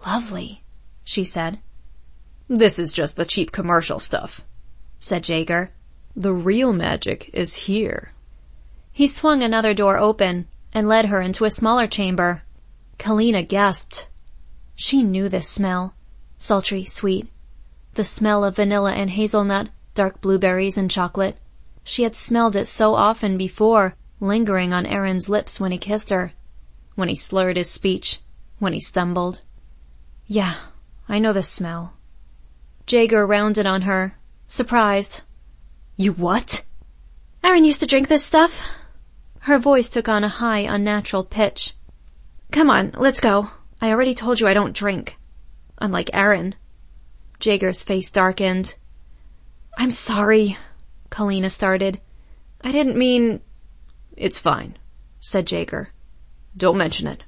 lovely, she said. This is just the cheap commercial stuff, said Jaeger. The real magic is here. He swung another door open and led her into a smaller chamber. Kalina gasped. She knew this smell. Sultry, sweet. The smell of vanilla and hazelnut, dark blueberries and chocolate. She had smelled it so often before, lingering on Aaron's lips when he kissed her, when he slurred his speech, when he stumbled. Yeah, I know this smell. Jaeger rounded on her, surprised. You what? Aaron used to drink this stuff. Her voice took on a high, unnatural pitch. Come on, let's go. I already told you I don't drink. Unlike Aaron. Jaeger's face darkened. I'm sorry, Kalina started. I didn't mean... It's fine, said Jaeger. Don't mention it.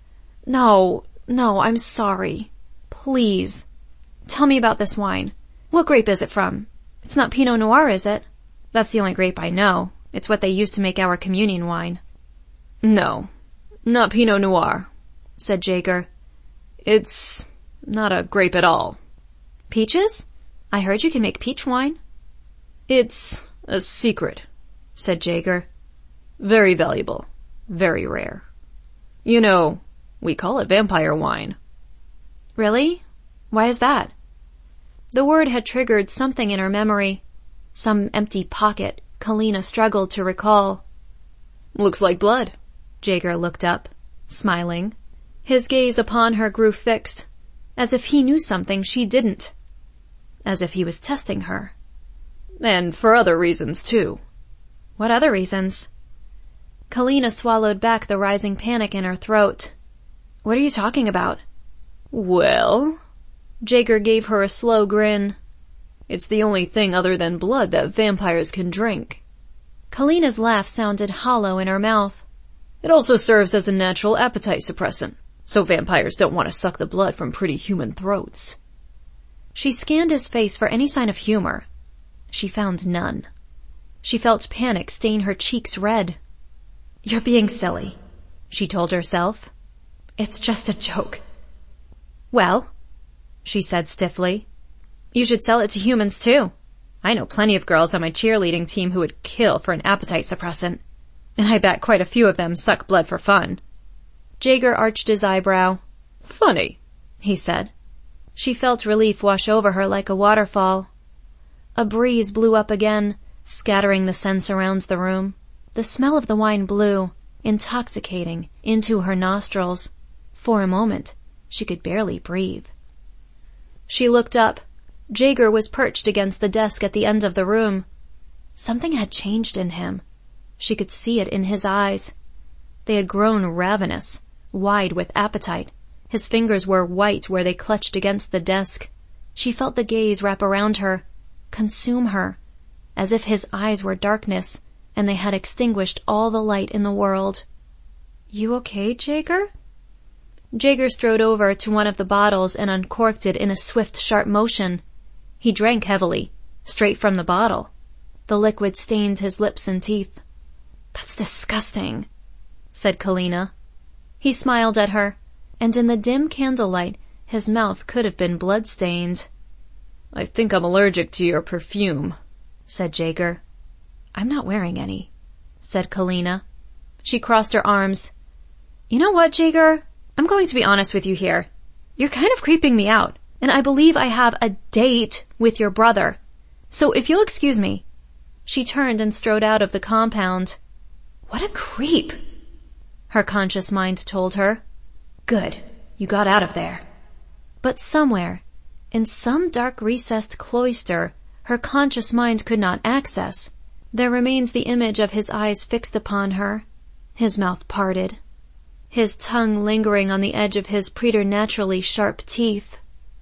No, I'm sorry. Please. Tell me about this wine. What grape is it from? It's not Pinot Noir, is it? That's the only grape I know. It's what they use to make our communion wine. No, not Pinot Noir, said Jaeger. It's not a grape at all. Peaches? I heard you can make peach wine. It's a secret, said Jaeger. Very valuable, very rare. You know, we call it vampire wine. Really? Why is that? The word had triggered something in her memory. Some empty pocket Kalina struggled to recall. Looks like blood. Jaeger looked up, smiling. His gaze upon her grew fixed, as if he knew something she didn't. As if he was testing her. And for other reasons, too. What other reasons? Kalina swallowed back the rising panic in her throat. What are you talking about? Well... Jaeger gave her a slow grin. It's the only thing other than blood that vampires can drink. Kalina's laugh sounded hollow in her mouth. It also serves as a natural appetite suppressant, so vampires don't want to suck the blood from pretty human throats. She scanned his face for any sign of humor. She found none. She felt panic stain her cheeks red. You're being silly, she told herself. It's just a joke. Well, she said stiffly, you should sell it to humans too. I know plenty of girls on my cheerleading team who would kill for an appetite suppressant. And I bet quite a few of them suck blood for fun. Jaeger arched his eyebrow. Funny, he said. She felt relief wash over her like a waterfall. A breeze blew up again, scattering the scents around the room. The smell of the wine blew, intoxicating, into her nostrils. For a moment, she could barely breathe. She looked up. Jaeger was perched against the desk at the end of the room. Something had changed in him. She could see it in his eyes. They had grown ravenous, wide with appetite. His fingers were white where they clutched against the desk. She felt the gaze wrap around her, consume her, as if his eyes were darkness, and they had extinguished all the light in the world. You okay, Jaeger? Jaeger strode over to one of the bottles and uncorked it in a swift, sharp motion. He drank heavily, straight from the bottle. The liquid stained his lips and teeth. That's disgusting, said Kalina. He smiled at her, and in the dim candlelight, his mouth could have been blood-stained. I think I'm allergic to your perfume, said Jaeger. I'm not wearing any, said Kalina. She crossed her arms. You know what, Jaeger? I'm going to be honest with you here. You're kind of creeping me out, and I believe I have a date with your brother. So if you'll excuse me. She turned and strode out of the compound. What a creep, her conscious mind told her. Good, you got out of there. But somewhere, in some dark recessed cloister her conscious mind could not access, there remains the image of his eyes fixed upon her, his mouth parted, his tongue lingering on the edge of his preternaturally sharp teeth.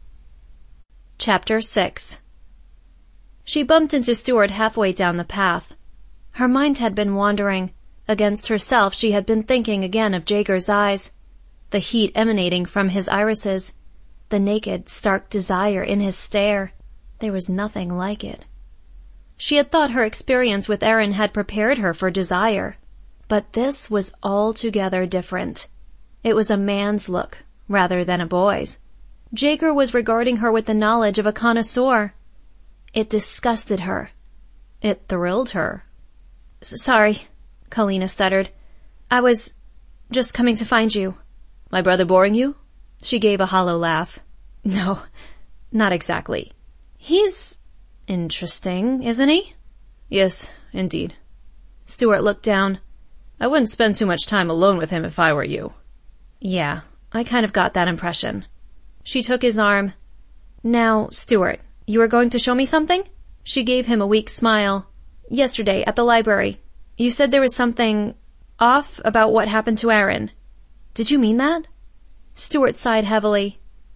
Chapter 6. She bumped into Stuart halfway down the path. Her mind had been wandering. Against herself she had been thinking again of Jaeger's eyes, the heat emanating from his irises, the naked, stark desire in his stare. There was nothing like it. She had thought her experience with Aaron had prepared her for desire. But this was altogether different. It was a man's look, rather than a boy's, Jaeger was regarding her with the knowledge of a connoisseur. It disgusted her. It thrilled her. Sorry, Kalina stuttered. I was just coming to find you. My brother boring you? She gave a hollow laugh. No, not exactly. He's interesting, isn't he? Yes, indeed. Stuart looked down. I wouldn't spend too much time alone with him if I were you. Yeah, I kind of got that impression. She took his arm. Now, Stuart, you are going to show me something? She gave him a weak smile. Yesterday, at the library, you said there was something off about what happened to Aaron. Did you mean that? Stuart sighed heavily.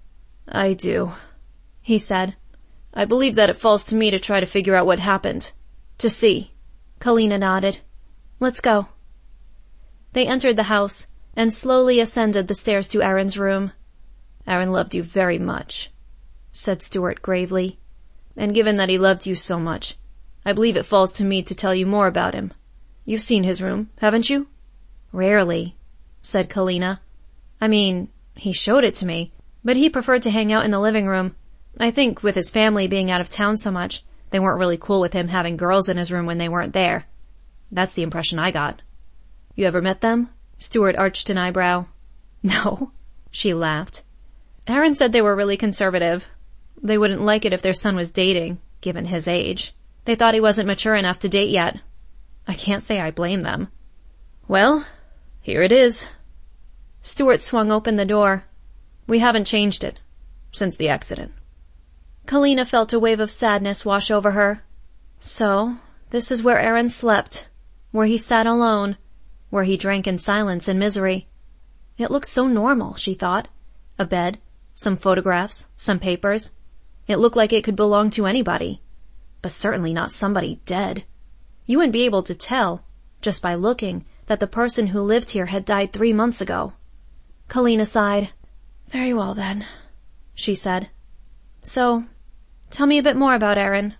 I do, he said. I believe that it falls to me to try to figure out what happened. To see. Kalina nodded. Let's go. They entered the house and slowly ascended the stairs to Aaron's room. Aaron loved you very much, said Stuart gravely. And given that he loved you so much, I believe it falls to me to tell you more about him. You've seen his room, haven't you? Rarely, said Kalina. I mean, he showed it to me, but he preferred to hang out in the living room. I think with his family being out of town so much, they weren't really cool with him having girls in his room when they weren't there. That's the impression I got. You ever met them? Stuart arched an eyebrow. No, she laughed. Aaron said they were really conservative. They wouldn't like it if their son was dating, given his age. They thought he wasn't mature enough to date yet. I can't say I blame them. Well, here it is. Stuart swung open the door. We haven't changed it since the accident. Kalina felt a wave of sadness wash over her. So, this is where Aaron slept, where he sat alone, where he drank in silence and misery. It looked so normal, she thought. A bed, some photographs, some papers. It looked like it could belong to anybody, but certainly not somebody dead. You wouldn't be able to tell, just by looking, that the person who lived here had died 3 months ago. Kalina sighed. Very well then, she said. So, tell me a bit more about Aaron.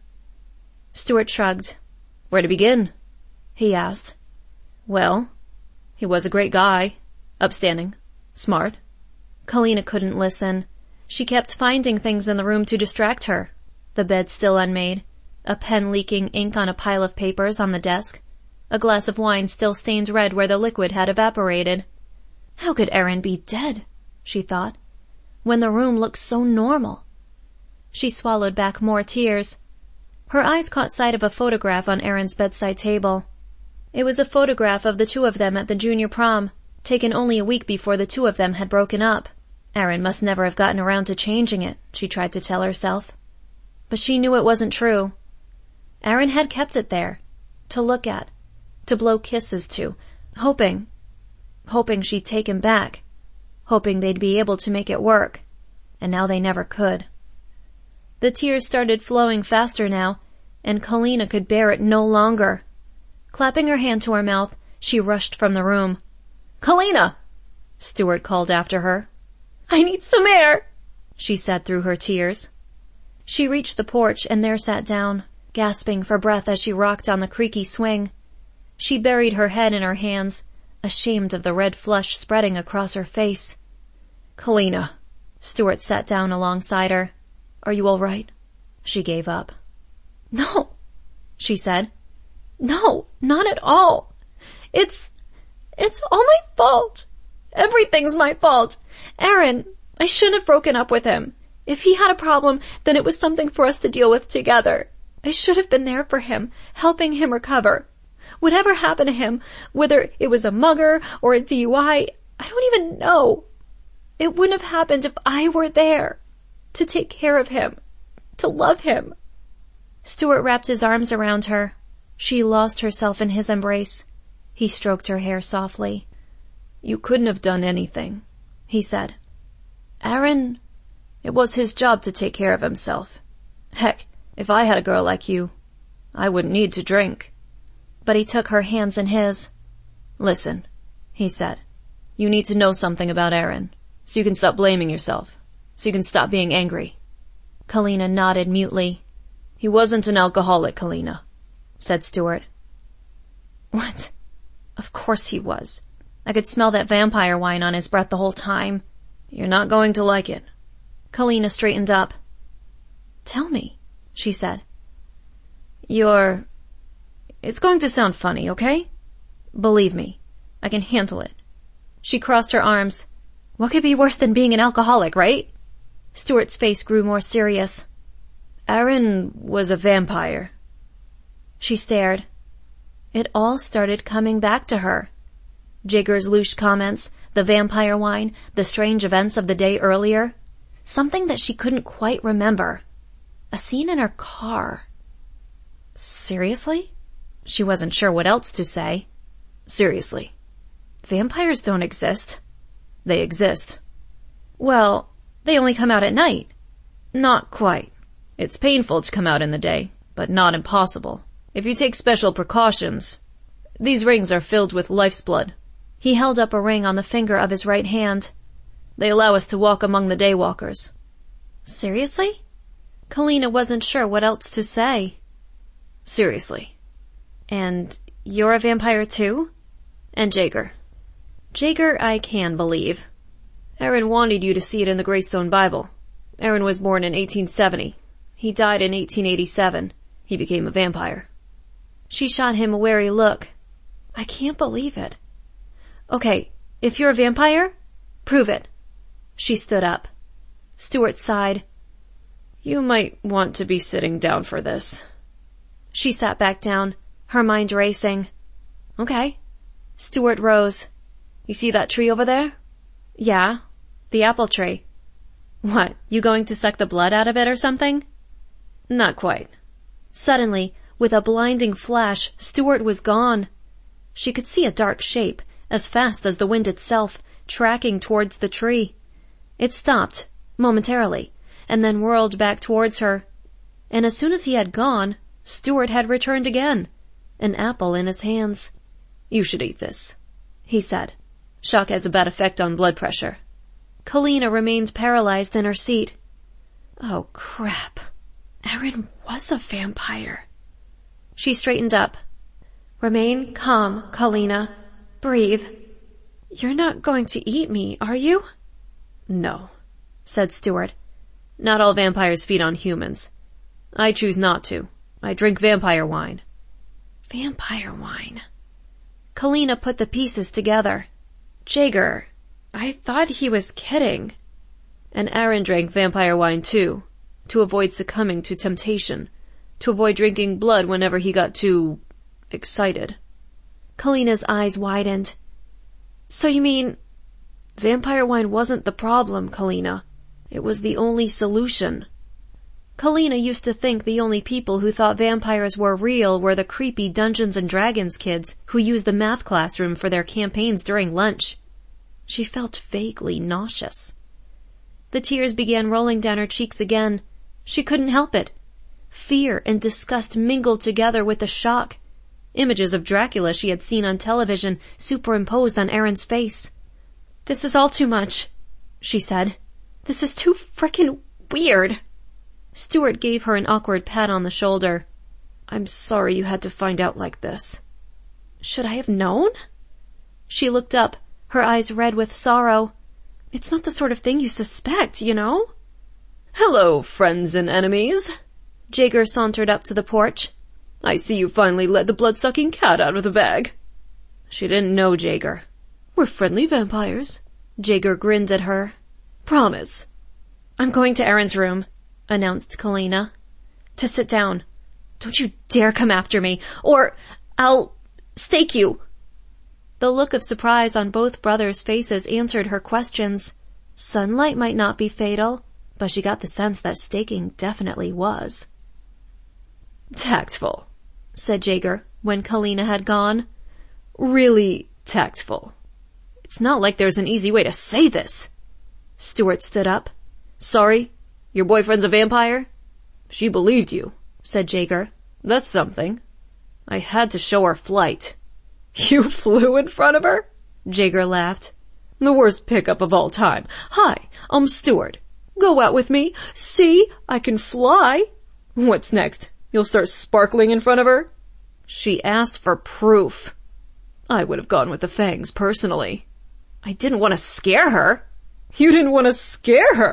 Stuart shrugged. Where to begin? He asked. Well, he was a great guy. Upstanding. Smart. Kalina couldn't listen. She kept finding things in the room to distract her. The bed still unmade, a pen leaking ink on a pile of papers on the desk, a glass of wine still stained red where the liquid had evaporated. How could Aaron be dead, she thought, when the room looked so normal? She swallowed back more tears. Her eyes caught sight of a photograph on Aaron's bedside table. It was a photograph of the two of them at the junior prom, taken only a week before the two of them had broken up. Aaron must never have gotten around to changing it, she tried to tell herself. But she knew it wasn't true. Aaron had kept it there, to look at, to blow kisses to, hoping she'd take him back, hoping they'd be able to make it work. And now they never could. The tears started flowing faster now, and Kalina could bear it no longer. Clapping her hand to her mouth, she rushed from the room. Kalina! Stuart called after her. I need some air, she said through her tears. She reached the porch and there sat down, gasping for breath as she rocked on the creaky swing. She buried her head in her hands, ashamed of the red flush spreading across her face. Kalina. Stuart sat down alongside her. Are you all right? She gave up. No, she said. No, not at all. It's all my fault. Everything's my fault. Aaron, I shouldn't have broken up with him. If he had a problem, then it was something for us to deal with together. I should have been there for him, helping him recover. Whatever happened to him, whether it was a mugger or a DUI, I don't even know. It wouldn't have happened if I were there, to take care of him, to love him. Stuart wrapped his arms around her. She lost herself in his embrace. He stroked her hair softly. You couldn't have done anything, he said. Aaron, it was his job to take care of himself. Heck, if I had a girl like you, I wouldn't need to drink. But he took her hands in his. Listen, he said. You need to know something about Aaron, so you can stop blaming yourself, so you can stop being angry. Kalina nodded mutely. He wasn't an alcoholic, Kalina, said Stuart. What? Of course he was. I could smell that vampire wine on his breath the whole time. You're not going to like it. Kalina straightened up. "Tell me," she said. It's going to sound funny, okay? Believe me, I can handle it." She crossed her arms. "What could be worse than being an alcoholic, right?" Stuart's face grew more serious. "Aaron was a vampire." She stared. It all started coming back to her. Jigger's louche comments, the vampire wine, the strange events of the day earlier. Something that she couldn't quite remember. A scene in her car. Seriously? She wasn't sure what else to say. "Seriously. Vampires don't exist." They exist." "Well, they only come out at night." "Not quite. It's painful to come out in the day, but not impossible. If you take special precautions. These rings are filled with life's blood." He held up a ring on the finger of his right hand. "They allow us to walk among the daywalkers." Seriously? Kalina wasn't sure what else to say. "Seriously." "And you're a vampire too?" "And Jaeger." "Jaeger I can believe." "Aaron wanted you to see it in the Greystone Bible. Aaron was born in 1870. He died in 1887. He became a vampire." She shot him a wary look. "I can't believe it." "Okay, if you're a vampire, prove it." She stood up. Stuart sighed. "You might want to be sitting down for this." She sat back down, her mind racing. "Okay." Stuart rose. "You see that tree over there?" "Yeah, the apple tree." "What, you going to suck the blood out of it or something?" "Not quite." Suddenly, with a blinding flash, Stuart was gone. She could see a dark shape, as fast as the wind itself, tracking towards the tree. It stopped, momentarily, and then whirled back towards her. And as soon as he had gone, Stuart had returned again, an apple in his hands. "You should eat this," he said. "Shock has a bad effect on blood pressure." Kalina remained paralyzed in her seat. Oh, crap. Aaron was a vampire. She straightened up. "Remain calm, Kalina. Breathe. You're not going to eat me, are you?" "No," said Stuart. "Not all vampires feed on humans. I choose not to. I drink vampire wine." Vampire wine. Kalina put the pieces together. Jaeger, I thought he was kidding. "And Aaron drank vampire wine too, to avoid succumbing to temptation, to avoid drinking blood whenever he got too excited." Kalina's eyes widened. "So you mean—" "Vampire wine wasn't the problem, Kalina. It was the only solution." Kalina used to think the only people who thought vampires were real were the creepy Dungeons and Dragons kids who used the math classroom for their campaigns during lunch. She felt vaguely nauseous. The tears began rolling down her cheeks again. She couldn't help it. Fear and disgust mingled together with the shock. Images of Dracula she had seen on television superimposed on Aaron's face. "This is all too much," she said. "This is too frickin' weird." Stuart gave her an awkward pat on the shoulder. "I'm sorry you had to find out like this." "Should I have known?" She looked up, her eyes red with sorrow. "It's not the sort of thing you suspect, you know?" "Hello, friends and enemies." Jaeger sauntered up to the porch. "I see you finally let the blood-sucking cat out of the bag." She didn't know Jaeger. "We're friendly vampires." Jaeger grinned at her. "Promise." "I'm going to Aaron's room," announced Kalina. "To sit down. Don't you dare come after me, or I'll stake you." The look of surprise on both brothers' faces answered her questions. Sunlight might not be fatal, but she got the sense that staking definitely was. "Tactful," said Jaeger when Kalina had gone. "Really tactful." "It's not like there's an easy way to say this." Stuart stood up. "Sorry? Your boyfriend's a vampire?" "She believed you," said Jaeger. "That's something." "I had to show her flight." "You flew in front of her?" Jaeger laughed. "The worst pickup of all time. Hi, I'm Stuart. Go out with me. See, I can fly." "What's next? You'll start sparkling in front of her?" "She asked for proof." "I would have gone with the fangs personally." "I didn't want to scare her." "You didn't want to scare her?"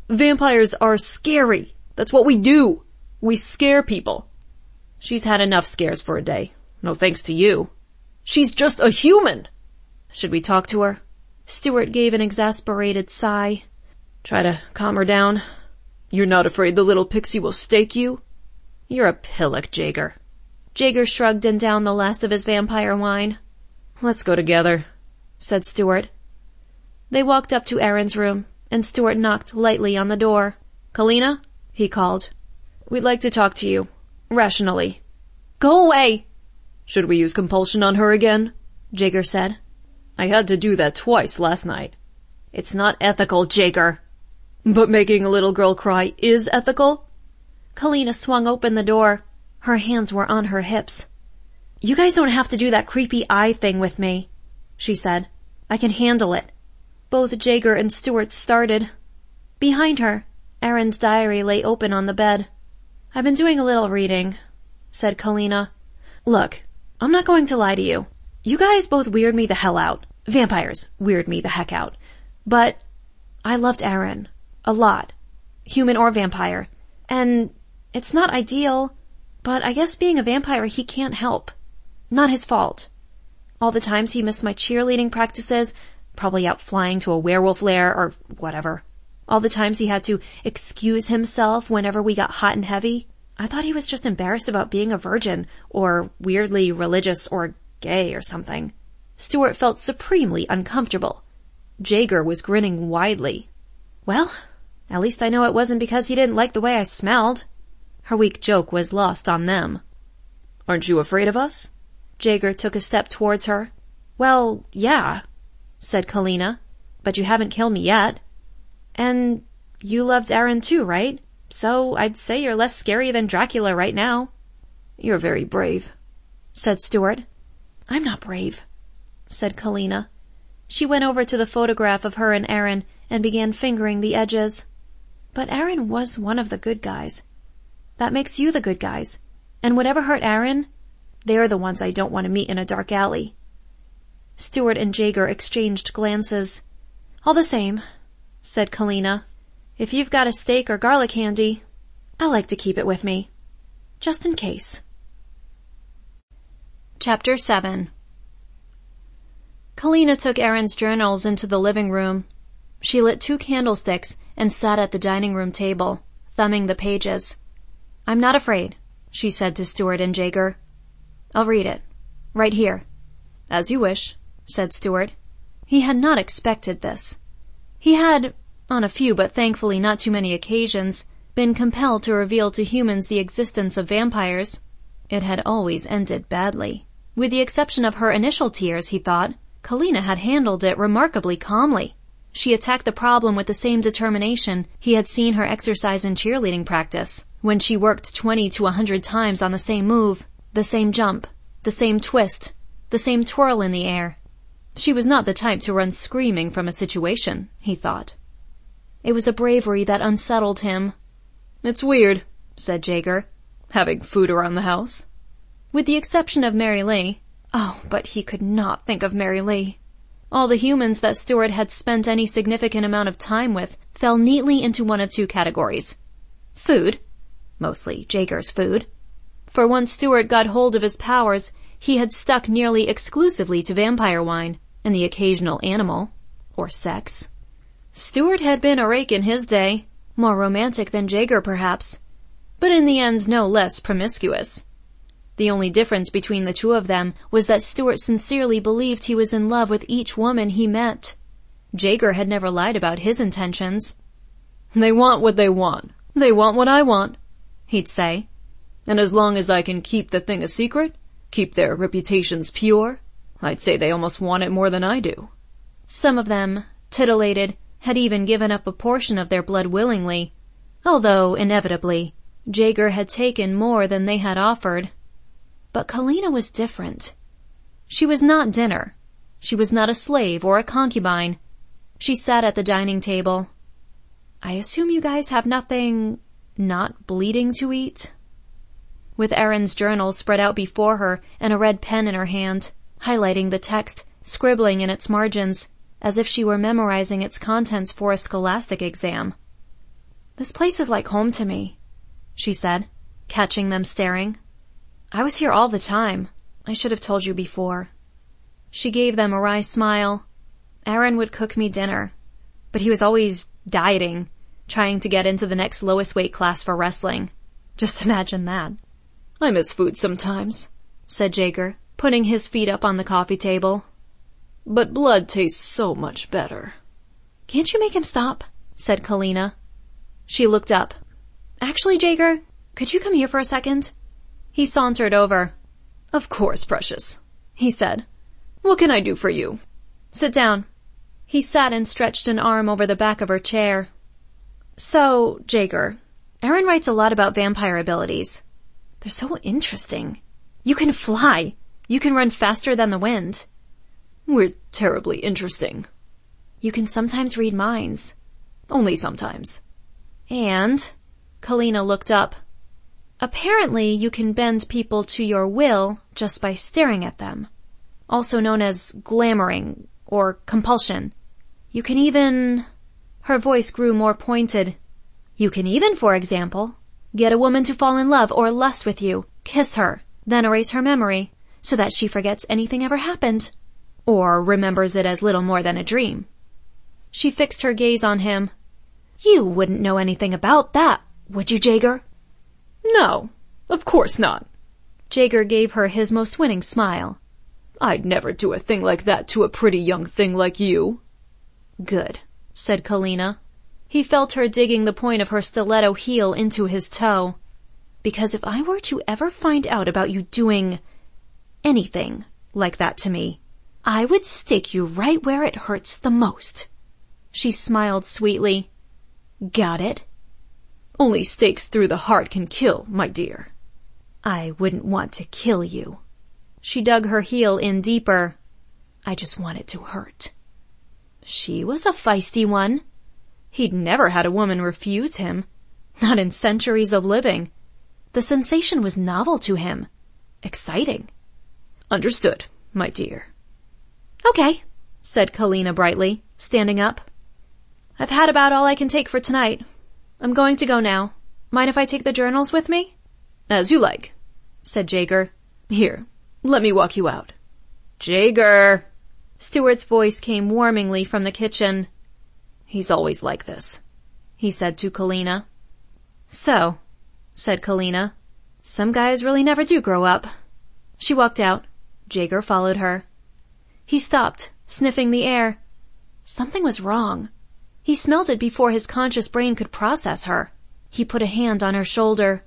Vampires are scary. That's what we do. We scare people. She's had enough scares for a day. No thanks to you. She's just a human. Should we talk to her? Stuart gave an exasperated sigh. Try to calm her down. You're not afraid the little pixie will stake you? You're a pillock, Jaeger. Jaeger shrugged and downed the last of his vampire wine. Let's go together, said Stuart. They walked up to Aaron's room, and Stuart knocked lightly on the door. Kalina, he called. We'd like to talk to you. Rationally. Go away! Should we use compulsion on her again? Jaeger said. I had to do that twice last night. It's not ethical, Jaeger. But making a little girl cry is ethical? Kalina swung open the door. Her hands were on her hips. You guys don't have to do that creepy eye thing with me, she said. I can handle it. Both Jaeger and Stuart started. Behind her, Aaron's diary lay open on the bed. I've been doing a little reading, said Kalina. Look, I'm not going to lie to you. You guys both weird me the hell out. Vampires weird me the heck out. But I loved Aaron. A lot. Human or vampire. And it's not ideal, but I guess being a vampire he can't help. Not his fault. All the times he missed my cheerleading practices, probably out flying to a werewolf lair or whatever. All the times he had to excuse himself whenever we got hot and heavy. I thought he was just embarrassed about being a virgin, or weirdly religious or gay or something. Stuart felt supremely uncomfortable. Jaeger was grinning widely. Well, at least I know it wasn't because he didn't like the way I smelled. Her weak joke was lost on them. Aren't you afraid of us? Jaeger took a step towards her. Well, yeah, said Kalina, but you haven't killed me yet. And you loved Aaron too, right? So I'd say you're less scary than Dracula right now. You're very brave, said Stuart. I'm not brave, said Kalina. She went over to the photograph of her and Aaron and began fingering the edges. But Aaron was one of the good guys. That makes you the good guys. And whatever hurt Aaron, they're the ones I don't want to meet in a dark alley. Stuart and Jaeger exchanged glances. All the same, said Kalina, if you've got a steak or garlic handy, I like to keep it with me. Just in case. Chapter 7. Kalina took Aaron's journals into the living room. She lit 2 candlesticks and sat at the dining room table, thumbing the pages. I'm not afraid, she said to Stuart and Jaeger. I'll read it. Right here. As you wish, said Stuart. He had not expected this. He had, on a few but thankfully not too many occasions, been compelled to reveal to humans the existence of vampires. It had always ended badly. With the exception of her initial tears, he thought, Kalina had handled it remarkably calmly. She attacked the problem with the same determination he had seen her exercise in cheerleading practice, when she worked 20 to 100 times on the same move, the same jump, the same twist, the same twirl in the air. She was not the type to run screaming from a situation, he thought. It was a bravery that unsettled him. It's weird, said Jaeger, having food around the house. With the exception of Mary Lee. Oh, but he could not think of Mary Lee. All the humans that Stuart had spent any significant amount of time with fell neatly into one of 2 categories. Food. Mostly Jaeger's food. For once Stuart got hold of his powers, he had stuck nearly exclusively to vampire wine and the occasional animal, or sex. Stuart had been a rake in his day, more romantic than Jaeger perhaps, but in the end no less promiscuous. The only difference between the 2 of them was that Stuart sincerely believed he was in love with each woman he met. Jaeger had never lied about his intentions. They want what they want. They want what I want, he'd say. And as long as I can keep the thing a secret, keep their reputations pure, I'd say they almost want it more than I do. Some of them, titillated, had even given up a portion of their blood willingly, although, inevitably, Jaeger had taken more than they had offered. But Kalina was different. She was not dinner. She was not a slave or a concubine. She sat at the dining table. I assume you guys have nothing not bleeding to eat? With Aaron's journal spread out before her and a red pen in her hand, highlighting the text, scribbling in its margins, as if she were memorizing its contents for a scholastic exam. This place is like home to me, she said, catching them staring. I was here all the time. I should have told you before. She gave them a wry smile. Aaron would cook me dinner, but he was always dieting, trying to get into the next lowest weight class for wrestling. Just imagine that. I miss food sometimes, said Jaeger, putting his feet up on the coffee table. But blood tastes so much better. Can't you make him stop? Said Kalina. She looked up. Actually, Jaeger, could you come here for a second? He sauntered over. Of course, precious, he said. What can I do for you? Sit down. He sat and stretched an arm over the back of her chair. So, Jaeger, Aaron writes a lot about vampire abilities. They're so interesting. You can fly. You can run faster than the wind. We're terribly interesting. You can sometimes read minds. Only sometimes. And, Kalina looked up. Apparently you can bend people to your will just by staring at them. Also known as glamoring or compulsion. You can even... Her voice grew more pointed. You can even, for example, get a woman to fall in love or lust with you, kiss her, then erase her memory, so that she forgets anything ever happened. Or remembers it as little more than a dream. She fixed her gaze on him. You wouldn't know anything about that, would you, Jaeger? No, of course not. Jaeger gave her his most winning smile. I'd never do a thing like that to a pretty young thing like you. Good, said Kalina. He felt her digging the point of her stiletto heel into his toe. Because if I were to ever find out about you doing anything like that to me, I would stick you right where it hurts the most. She smiled sweetly. Got it? Only stakes through the heart can kill, my dear. I wouldn't want to kill you. She dug her heel in deeper. I just want it to hurt. She was a feisty one. He'd never had a woman refuse him. Not in centuries of living. The sensation was novel to him. Exciting. Understood, my dear. Okay, said Kalina brightly, standing up. I've had about all I can take for tonight. I'm going to go now. Mind if I take the journals with me? As you like, said Jaeger. Here, let me walk you out. Jaeger! Stuart's voice came warmingly from the kitchen. He's always like this, he said to Kalina. So, said Kalina, some guys really never do grow up. She walked out. Jaeger followed her. He stopped, sniffing the air. Something was wrong. He smelled it before his conscious brain could process her. He put a hand on her shoulder.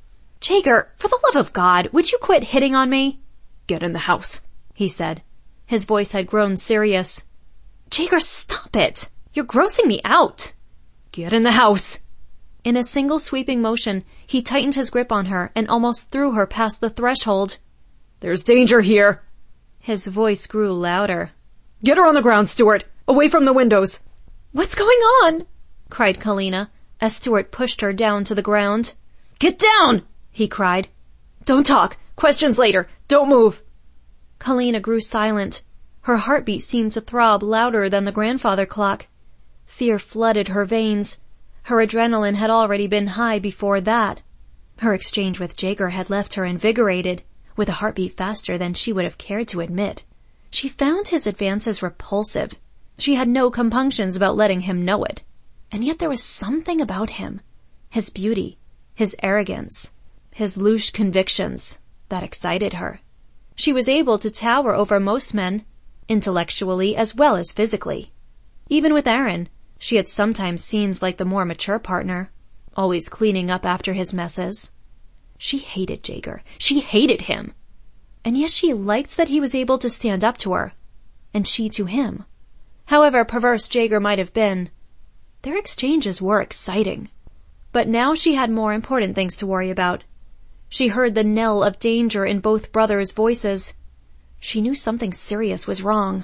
Jaeger, for the love of God, would you quit hitting on me? Get in the house, he said. His voice had grown serious. Jaeger, stop it! You're grossing me out! Get in the house! In a single sweeping motion, he tightened his grip on her and almost threw her past the threshold. There's danger here! His voice grew louder. Get her on the ground, Stuart! Away from the windows! What's going on? Cried Kalina, as Stuart pushed her down to the ground. Get down! He cried. Don't talk! Questions later! Don't move! Kalina grew silent. Her heartbeat seemed to throb louder than the grandfather clock. Fear flooded her veins. Her adrenaline had already been high before that. Her exchange with Jaeger had left her invigorated, with a heartbeat faster than she would have cared to admit. She found his advances repulsive. She had no compunctions about letting him know it. And yet there was something about him, his beauty, his arrogance, his louche convictions, that excited her. She was able to tower over most men, intellectually as well as physically. Even with Aaron, she had sometimes seemed like the more mature partner, always cleaning up after his messes. She hated Jaeger. She hated him. And yet she liked that he was able to stand up to her, and she to him. However perverse Jaeger might have been, their exchanges were exciting. But now she had more important things to worry about. She heard the knell of danger in both brothers' voices. She knew something serious was wrong.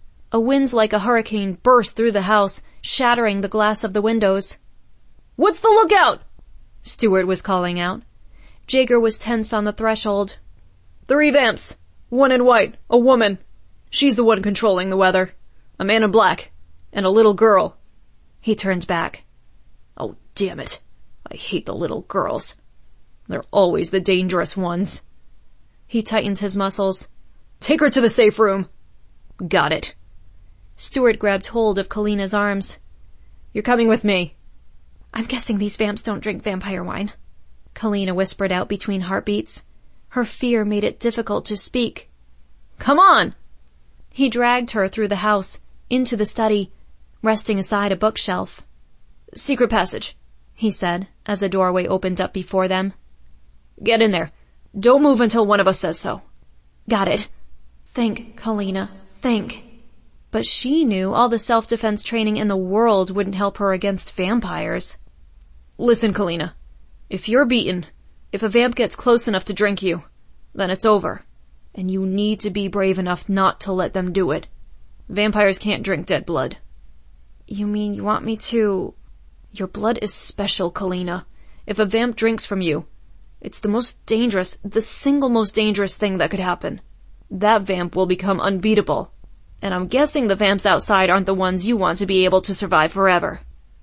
A wind like a hurricane burst through the house, shattering the glass of the windows. What's the lookout? Stuart was calling out. Jaeger was tense on the threshold. 3 vamps. 1 in white. A woman. She's the one controlling the weather. A man in black. And a little girl. He turned back. Oh, damn it. I hate the little girls. They're always the dangerous ones. He tightened his muscles. Take her to the safe room. Got it. Stuart grabbed hold of Kalina's arms. You're coming with me. I'm guessing these vamps don't drink vampire wine, Kalina whispered out between heartbeats. Her fear made it difficult to speak. Come on! He dragged her through the house, into the study, resting aside a bookshelf. Secret passage, he said, as a doorway opened up before them. Get in there. Don't move until one of us says so. Got it. Think, Kalina, think. But she knew all the self-defense training in the world wouldn't help her against vampires. Listen, Kalina. If you're beaten, if a vamp gets close enough to drink you, then it's over. And you need to be brave enough not to let them do it. Vampires can't drink dead blood. You mean you want me to... Your blood is special, Kalina. If a vamp drinks from you, it's the single most dangerous thing that could happen. That vamp will become unbeatable. And I'm guessing the vamps outside aren't the ones you want to be able to survive forever.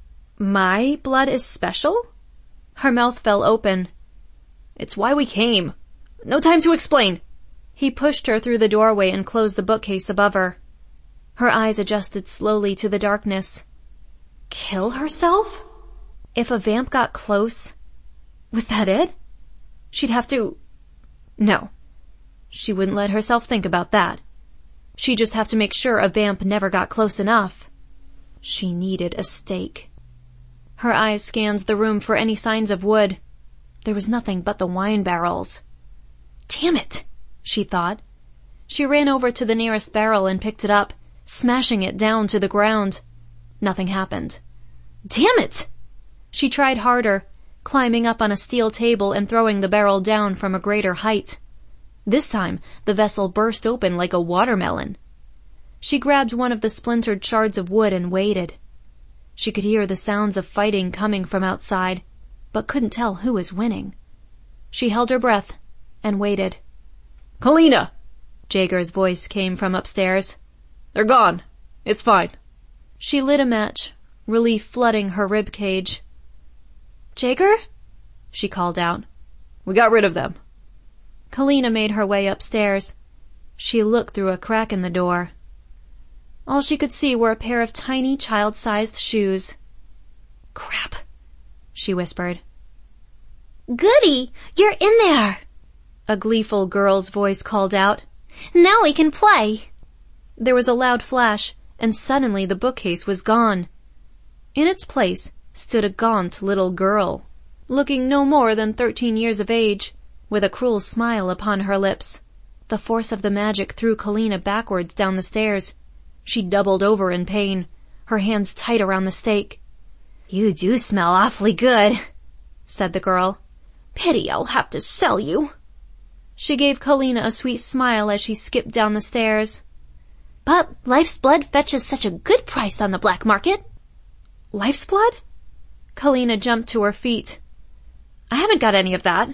My blood is special? Her mouth fell open. It's why we came. No time to explain. He pushed her through the doorway and closed the bookcase above her. Her eyes adjusted slowly to the darkness. Kill herself? If a vamp got close, was that it? She'd have to... No. She wouldn't let herself think about that. She'd just have to make sure a vamp never got close enough. She needed a stake. Her eyes scanned the room for any signs of wood. There was nothing but the wine barrels. Damn it, she thought. She ran over to the nearest barrel and picked it up, smashing it down to the ground. Nothing happened. Damn it! She tried harder, climbing up on a steel table and throwing the barrel down from a greater height. This time, the vessel burst open like a watermelon. She grabbed one of the splintered shards of wood and waited. She could hear the sounds of fighting coming from outside, but couldn't tell who was winning. She held her breath and waited. Kalina! Jaeger's voice came from upstairs. They're gone. It's fine. She lit a match, relief flooding her rib cage. Jaeger? She called out. We got rid of them. Kalina made her way upstairs. She looked through a crack in the door. All she could see were a pair of tiny child-sized shoes. Crap, she whispered. Goody! You're in there! A gleeful girl's voice called out. Now we can play! There was a loud flash, and suddenly the bookcase was gone. In its place stood a gaunt little girl, looking no more than 13 years of age, with a cruel smile upon her lips. The force of the magic threw Kalina backwards down the stairs. She doubled over in pain, her hands tight around the stake. You do smell awfully good, said the girl. Pity I'll have to sell you. She gave Kalina a sweet smile as she skipped down the stairs. But life's blood fetches such a good price on the black market. Life's blood? Kalina jumped to her feet. I haven't got any of that.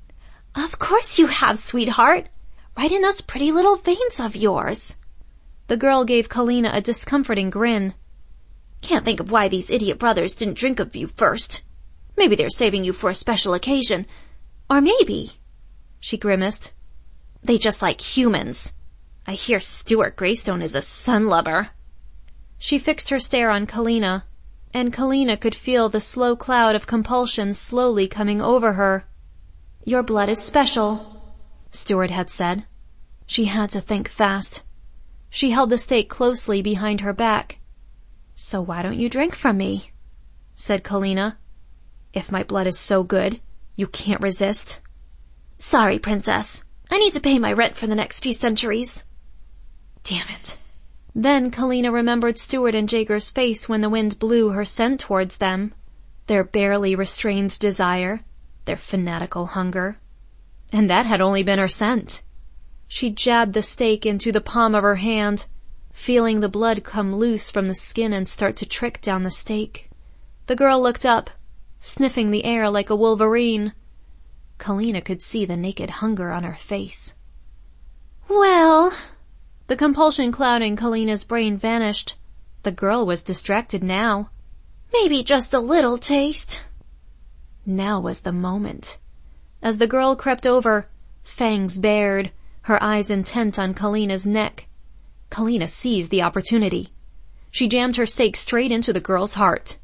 Of course you have, sweetheart. Right in those pretty little veins of yours. The girl gave Kalina a discomforting grin. Can't think of why these idiot brothers didn't drink of you first. Maybe they're saving you for a special occasion. Or maybe, she grimaced, they just like humans. I hear Stuart Greystone is a sun lover. She fixed her stare on Kalina, and Kalina could feel the slow cloud of compulsion slowly coming over her. Your blood is special, Stuart had said. She had to think fast. She held the stake closely behind her back. So why don't you drink from me? Said Kalina. If my blood is so good, you can't resist. Sorry, princess. I need to pay my rent for the next few centuries. Damn it. Then Kalina remembered Stuart and Jaeger's face when the wind blew her scent towards them. Their barely restrained desire, their fanatical hunger. And that had only been her scent. She jabbed the stake into the palm of her hand, feeling the blood come loose from the skin and start to trick down the stake. The girl looked up, sniffing the air like a wolverine. Kalina could see the naked hunger on her face. Well... The compulsion clouding Kalina's brain vanished. The girl was distracted now. Maybe just a little taste. Now was the moment. As the girl crept over, fangs bared, her eyes intent on Kalina's neck, Kalina seized the opportunity. She jammed her stake straight into the girl's heart.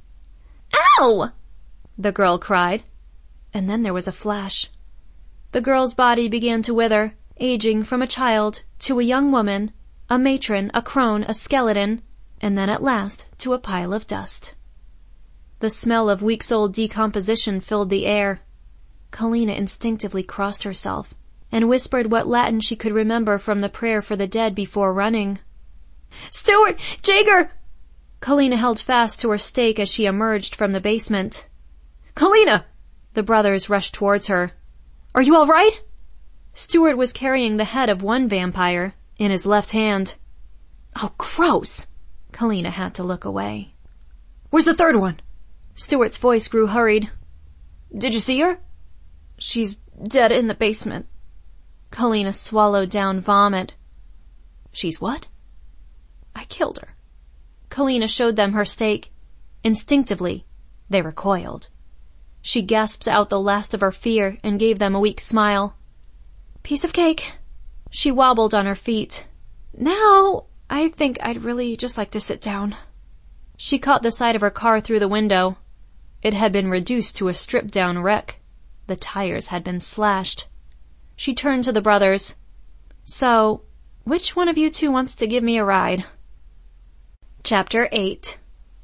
Ow! The girl cried. And then there was a flash. The girl's body began to wither, aging from a child to a young woman, a matron, a crone, a skeleton, and then at last to a pile of dust. The smell of weeks-old decomposition filled the air. Kalina instinctively crossed herself and whispered what Latin she could remember from the prayer for the dead before running. Stuart! Jaeger! Kalina held fast to her stake as she emerged from the basement. Kalina! The brothers rushed towards her. Are you all right? Stuart was carrying the head of one vampire in his left hand. Oh, gross! Kalina had to look away. Where's the third one? Stuart's voice grew hurried. Did you see her? She's dead in the basement. Kalina swallowed down vomit. She's what? I killed her. Kalina showed them her stake. Instinctively, they recoiled. She gasped out the last of her fear and gave them a weak smile. Piece of cake. She wobbled on her feet. Now, I think I'd really just like to sit down. She caught the side of her car through the window. It had been reduced to a stripped-down wreck. The tires had been slashed. She turned to the brothers. So, which one of you two wants to give me a ride? Chapter 8.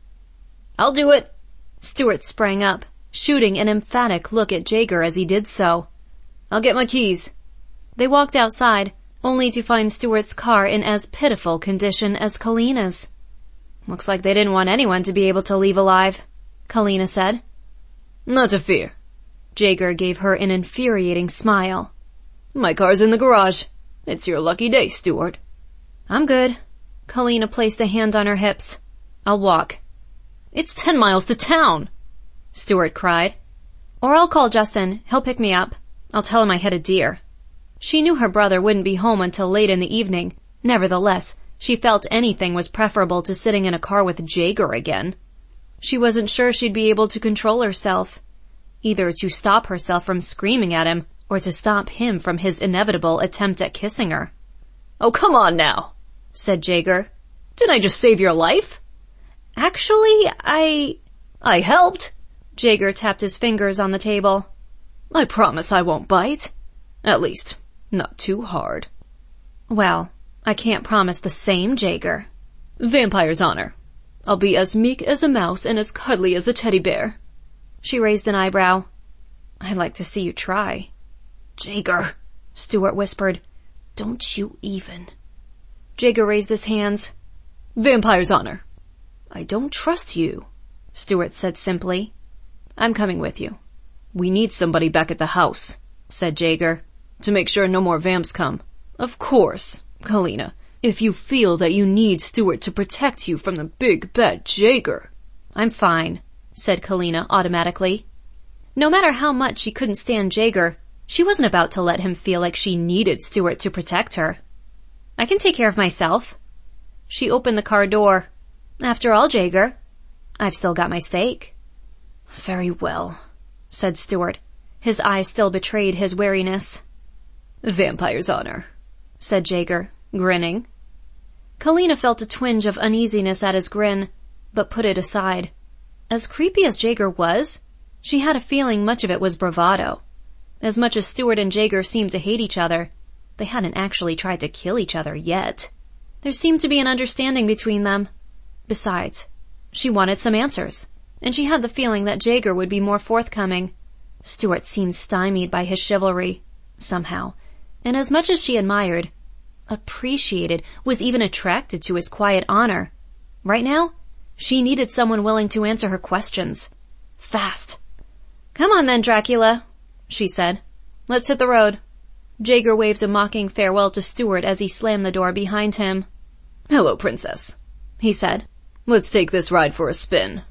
I'll do it. Stuart sprang up, shooting an emphatic look at Jaeger as he did so. I'll get my keys. They walked outside, only to find Stuart's car in as pitiful condition as Kalina's. Looks like they didn't want anyone to be able to leave alive, Kalina said. Not to fear. Jaeger gave her an infuriating smile. My car's in the garage. It's your lucky day, Stuart. I'm good. Kalina placed a hand on her hips. I'll walk. It's 10 miles to town, Stuart cried. Or I'll call Justin. He'll pick me up. I'll tell him I hit a deer. She knew her brother wouldn't be home until late in the evening. Nevertheless, she felt anything was preferable to sitting in a car with Jaeger again. She wasn't sure she'd be able to control herself, either to stop herself from screaming at him or to stop him from his inevitable attempt at kissing her. Oh, come on now, said Jaeger. Didn't I just save your life? Actually, I helped. Jaeger tapped his fingers on the table. I promise I won't bite. At least, not too hard. Well, I can't promise the same, Jaeger. Vampire's honor. I'll be as meek as a mouse and as cuddly as a teddy bear. She raised an eyebrow. I'd like to see you try. Jaeger, Stuart whispered. Don't you even. Jaeger raised his hands. Vampire's honor. I don't trust you, Stuart said simply. I'm coming with you. We need somebody back at the house, said Jaeger, to make sure no more vamps come. Of course, Kalina, if you feel that you need Stuart to protect you from the big bad Jaeger. I'm fine, said Kalina automatically. No matter how much she couldn't stand Jaeger, she wasn't about to let him feel like she needed Stuart to protect her. I can take care of myself. She opened the car door. After all, Jaeger, I've still got my stake. Very well, said Stuart. His eyes still betrayed his wariness. Vampire's honor, said Jaeger, grinning. Kalina felt a twinge of uneasiness at his grin, but put it aside. As creepy as Jaeger was, she had a feeling much of it was bravado. As much as Stuart and Jaeger seemed to hate each other, they hadn't actually tried to kill each other yet. There seemed to be an understanding between them. Besides, she wanted some answers, and she had the feeling that Jaeger would be more forthcoming. Stuart seemed stymied by his chivalry, somehow, and as much as she admired, appreciated, was even attracted to his quiet honor, right now, she needed someone willing to answer her questions. Fast. Come on then, Dracula, she said. Let's hit the road. Jaeger waved a mocking farewell to Stuart as he slammed the door behind him. Hello, princess, he said. Let's take this ride for a spin.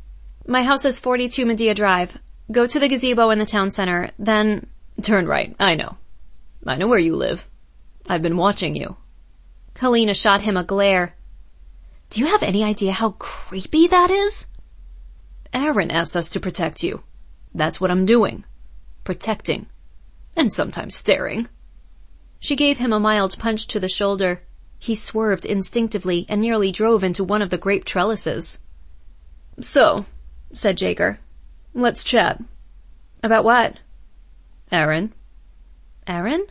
My house is 42 Medea Drive. Go to the gazebo in the town center, then... Turn right, I know. I know where you live. I've been watching you. Kalina shot him a glare. Do you have any idea how creepy that is? Aaron asked us to protect you. That's what I'm doing. Protecting. And sometimes staring. She gave him a mild punch to the shoulder. He swerved instinctively and nearly drove into one of the grape trellises. So, said Jaeger, let's chat. About what? Aaron. Aaron?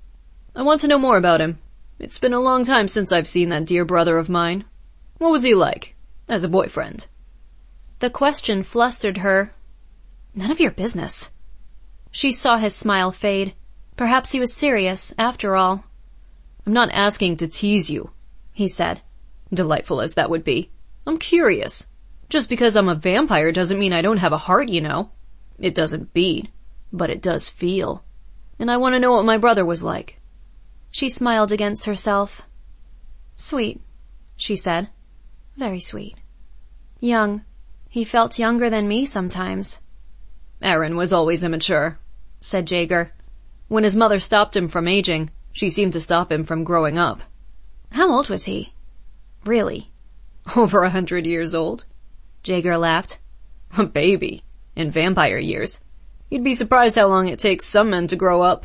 I want to know more about him. It's been a long time since I've seen that dear brother of mine. What was he like, as a boyfriend? The question flustered her. None of your business. She saw his smile fade. Perhaps he was serious, after all. I'm not asking to tease you, he said. Delightful as that would be. I'm curious. Just because I'm a vampire doesn't mean I don't have a heart, you know. It doesn't beat, but it does feel. And I want to know what my brother was like. She smiled against herself. Sweet, she said. Very sweet. Young. He felt younger than me sometimes. Aaron was always immature, said Jaeger. When his mother stopped him from aging, she seemed to stop him from growing up. How old was he? Really? Over 100 years old. Jaeger laughed. A baby. In vampire years. You'd be surprised how long it takes some men to grow up.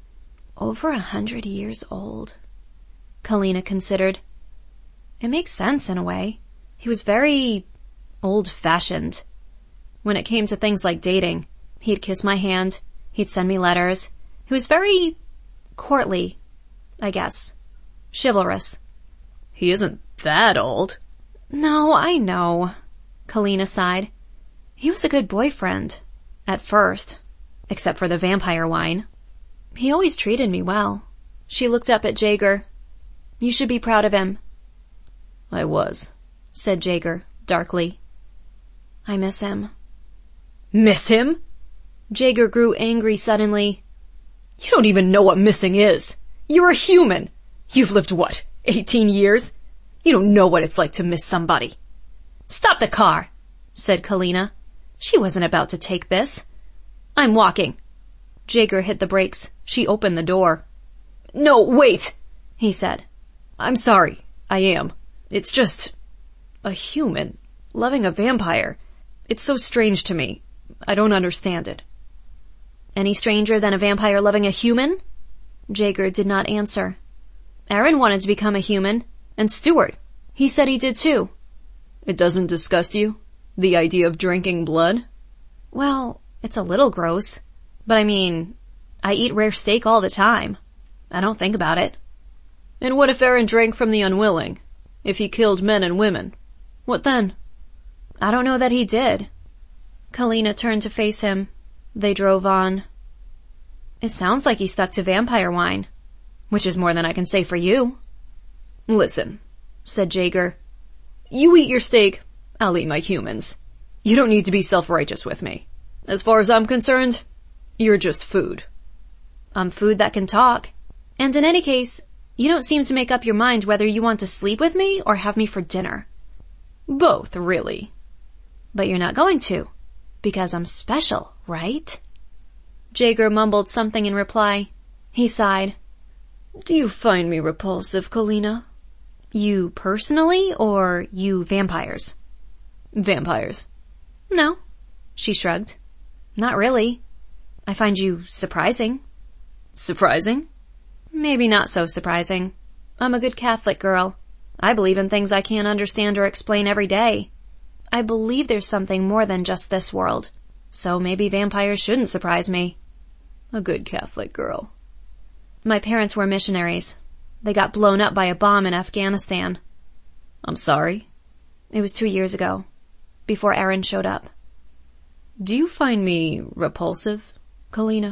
Over 100 years old. Kalina considered. It makes sense in a way. He was very old-fashioned. When it came to things like dating, he'd kiss my hand, he'd send me letters. He was very courtly, I guess. Chivalrous. He isn't that old. No, I know. Kalina sighed. He was a good boyfriend. At first. Except for the vampire wine. He always treated me well. She looked up at Jaeger. You should be proud of him. I was, said Jaeger, darkly. I miss him. Miss him? Jaeger grew angry suddenly. You don't even know what missing is. You're a human. You've lived what, 18 years? You don't know what it's like to miss somebody. Stop the car, said Kalina. She wasn't about to take this. I'm walking. Jaeger hit the brakes. She opened the door. No, wait, he said. I'm sorry. I am. It's just a human loving a vampire. It's so strange to me. I don't understand it. Any stranger than a vampire loving a human? Jaeger did not answer. Aaron wanted to become a human, and Stuart. He said he did too. It doesn't disgust you? The idea of drinking blood? Well, it's a little gross. But I mean, I eat rare steak all the time. I don't think about it. And what if Aaron drank from the unwilling? If he killed men and women? What then? I don't know that he did. Kalina turned to face him. They drove on. It sounds like he stuck to vampire wine. Which is more than I can say for you. Listen, said Jaeger. You eat your steak, I'll eat my humans. You don't need to be self-righteous with me. As far as I'm concerned, you're just food. I'm food that can talk. And in any case, you don't seem to make up your mind whether you want to sleep with me or have me for dinner. Both, really. But you're not going to. Because I'm special, right? Jaeger mumbled something in reply. He sighed. Do you find me repulsive, Kalina? You personally, or you vampires? Vampires. No. She shrugged. Not really. I find you surprising. Surprising? Maybe not so surprising. I'm a good Catholic girl. I believe in things I can't understand or explain every day. I believe there's something more than just this world. So maybe vampires shouldn't surprise me. A good Catholic girl. My parents were missionaries. They got blown up by a bomb in Afghanistan. I'm sorry? It was 2 years ago. Before Aaron showed up. Do you find me repulsive, Kalina?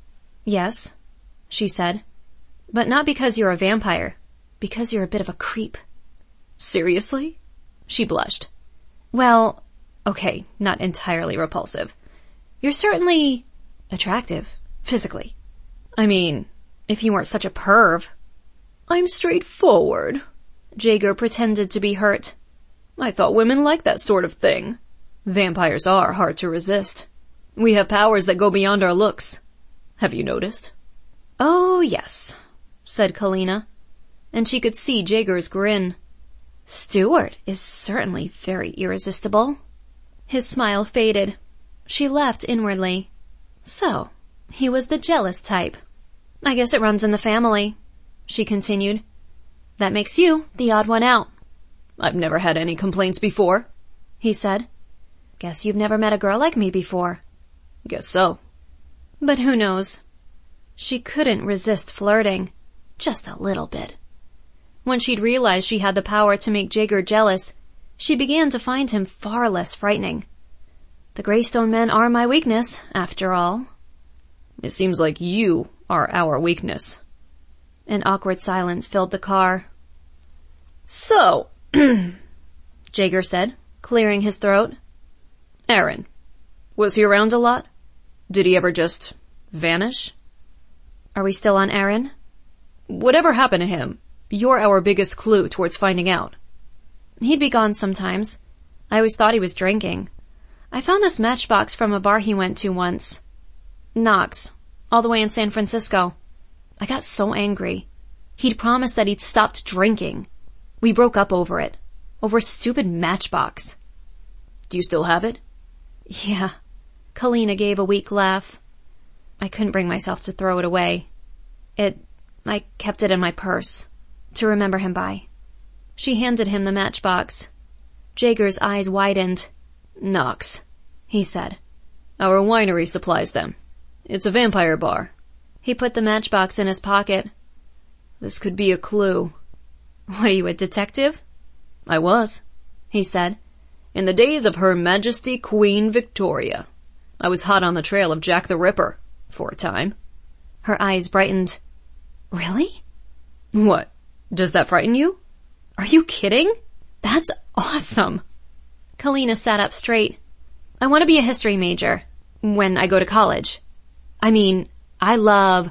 Yes, she said. But not because you're a vampire. Because you're a bit of a creep. Seriously? She blushed. Well, okay, not entirely repulsive. You're certainly attractive, physically. I mean, if you weren't such a perv. I'm straightforward. Jaeger pretended to be hurt. I thought women liked that sort of thing. Vampires are hard to resist. We have powers that go beyond our looks. Have you noticed? Oh, yes, said Kalina, and she could see Jaeger's grin. Stuart is certainly very irresistible. His smile faded. She laughed inwardly. So, he was the jealous type. I guess it runs in the family, she continued. That makes you the odd one out. I've never had any complaints before, he said. Guess you've never met a girl like me before. Guess so. But who knows? She couldn't resist flirting. Just a little bit. When she'd realized she had the power to make Jaeger jealous, she began to find him far less frightening. The Greystone men are my weakness, after all. It seems like you are our weakness. An awkward silence filled the car. So, Jaeger said, clearing his throat. Aaron, was he around a lot? Did he ever just vanish? Are we still on Aaron? Whatever happened to him, you're our biggest clue towards finding out. He'd be gone sometimes. I always thought he was drinking. I found this matchbox from a bar he went to once. Knox, all the way in San Francisco. I got so angry. He'd promised that he'd stopped drinking. We broke up over it. Over a stupid matchbox. Do you still have it? Yeah. Kalina gave a weak laugh. I couldn't bring myself to throw it away. I kept it in my purse. To remember him by. She handed him the matchbox. Jaeger's eyes widened. Knox, he said. Our winery supplies them. It's a vampire bar. He put the matchbox in his pocket. This could be a clue. What are you, a detective? I was, he said. In the days of Her Majesty Queen Victoria. I was hot on the trail of Jack the Ripper, for a time. Her eyes brightened. Really? What? Does that frighten you? Are you kidding? That's awesome. Kalina sat up straight. I want to be a history major. When I go to college. I mean, I love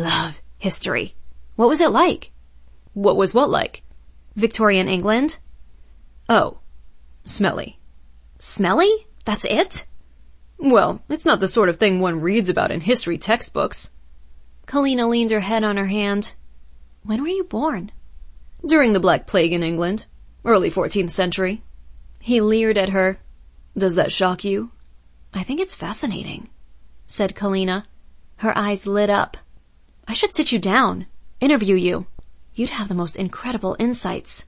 history. What was it like? What was what like? Victorian England. Oh. Smelly. Smelly? That's it? Well, it's not the sort of thing one reads about in history textbooks. Kalina leaned her head on her hand. When were you born? During the Black Plague in England. Early 14th century. He leered at her. Does that shock you? I think it's fascinating, said Kalina. Her eyes lit up. I should sit you down. Interview you. You'd have the most incredible insights.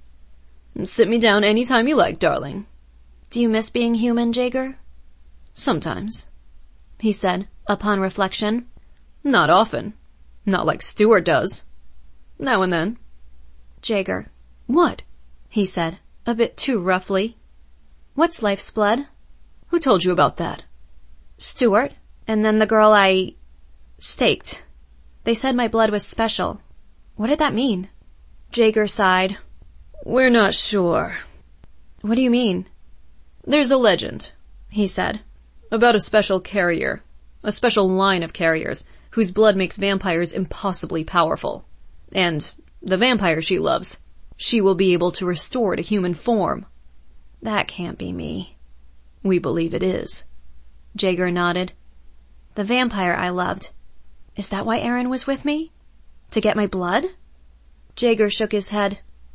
Sit me down any time you like, darling. Do you miss being human, Jaeger? Sometimes, he said, upon reflection. Not often. Not like Stuart does. Now and then. Jaeger. What? He said, a bit too roughly. What's life's blood? Who told you about that? Stuart, and then the girl I staked. They said my blood was special. What did that mean? Jaeger sighed. We're not sure. What do you mean? There's a legend, he said, about a special carrier, a special line of carriers whose blood makes vampires impossibly powerful. And the vampire she loves, she will be able to restore to human form. That can't be me. We believe it is. Jaeger nodded. The vampire I loved. Is that why Aaron was with me? To get my blood? Jaeger shook his head.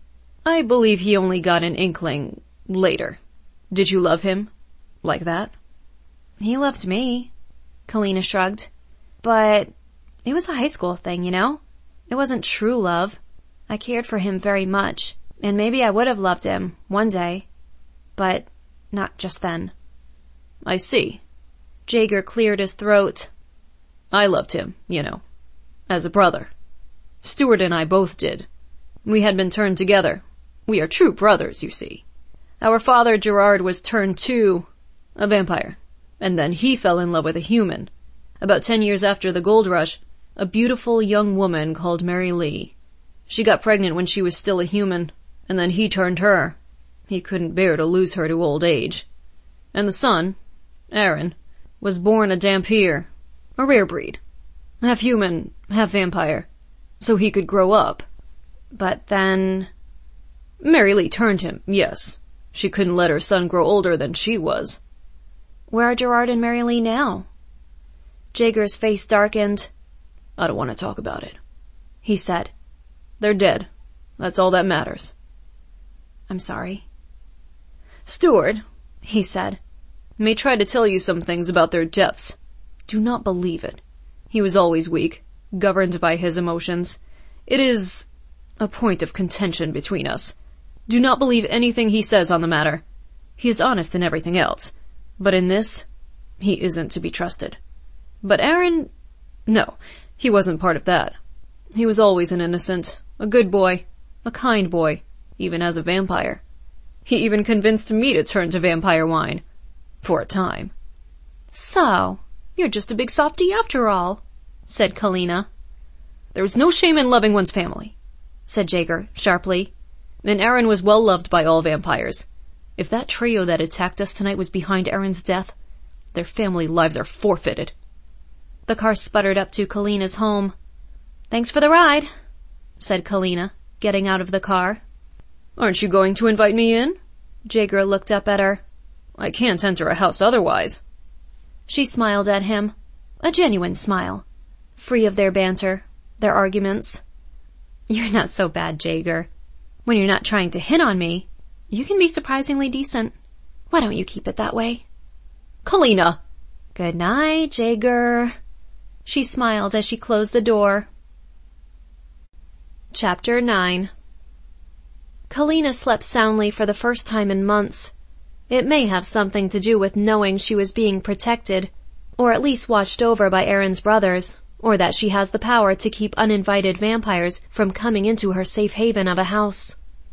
I believe he only got an inkling later. Did you love him? Like that? He loved me. Kalina shrugged. But it was a high school thing, you know? It wasn't true love. I cared for him very much, and maybe I would have loved him one day. But not just then. I see. Jaeger cleared his throat. I loved him, you know, as a brother. Stuart and I both did. We had been turned together. We are true brothers, you see. Our father, Gerard, was turned to a vampire, and then he fell in love with a human. About 10 years after the gold rush, a beautiful young woman called Mary Lee. She got pregnant when she was still a human, and then he turned her. He couldn't bear to lose her to old age. And the son, Aaron, was born a Dhampir, a rare breed. Half human, half vampire. So he could grow up. But then... Mary Lee turned him, yes. She couldn't let her son grow older than she was. Where are Gerard and Mary Lee now? Jaeger's face darkened. I don't want to talk about it, he said. They're dead. That's all that matters. I'm sorry. Stuart, he said. may try to tell you some things about their deaths. Do not believe it. He was always weak, governed by his emotions. It is a point of contention between us. Do not believe anything he says on the matter. He is honest in everything else, but in this, he isn't to be trusted. But Aaron, no, he wasn't part of that. He was always an innocent, a good boy, a kind boy, even as a vampire. He even convinced me to turn to vampire wine. For a time. So, you're just a big softy after all, said Kalina. There is no shame in loving one's family, said Jaeger sharply. And Aaron was well loved by all vampires. If that trio that attacked us tonight was behind Aaron's death, their family lives are forfeited. The car sputtered up to Kalina's home. Thanks for the ride, said Kalina, getting out of the car. Aren't you going to invite me in? Jaeger looked up at her. I can't enter a house otherwise. She smiled at him, a genuine smile, free of their banter, their arguments. You're not so bad, Jaeger. When you're not trying to hit on me, you can be surprisingly decent. Why don't you keep it that way? Kalina! Good night, Jaeger. She smiled as she closed the door. Chapter 9. Kalina slept soundly for the first time in months. It may have something to do with knowing she was being protected, or at least watched over by Aaron's brothers, or that she has the power to keep uninvited vampires from coming into her safe haven of a house.